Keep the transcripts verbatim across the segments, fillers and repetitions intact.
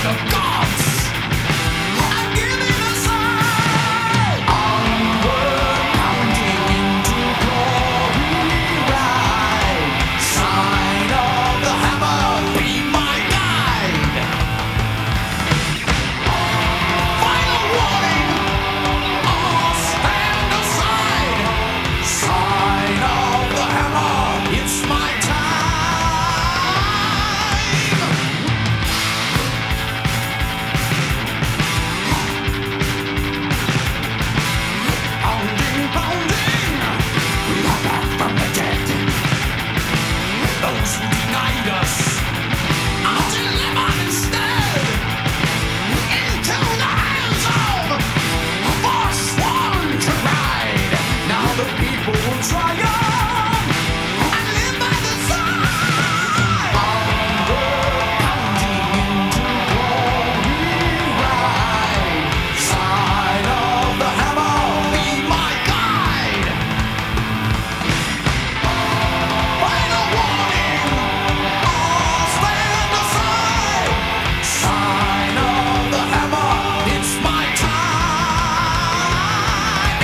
the gods are giving us all. Onward, pounding into glory ride. Sign of the hammer, be my guide. Final warning, all stand aside. Sign of the hammer, it's my time. Pounding, pounding, we are back from the dead. Those who denied us are delivered instead into the hands of forsworn to ride. Now the people will triumph and live by the side. Onward, pounding into glory ride. Sign of the hammer, be my guide. Final warning, all stand aside. Sign of the hammer, it's my time.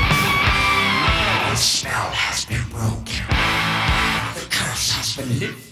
The spell has been broken. The curse has been lifted.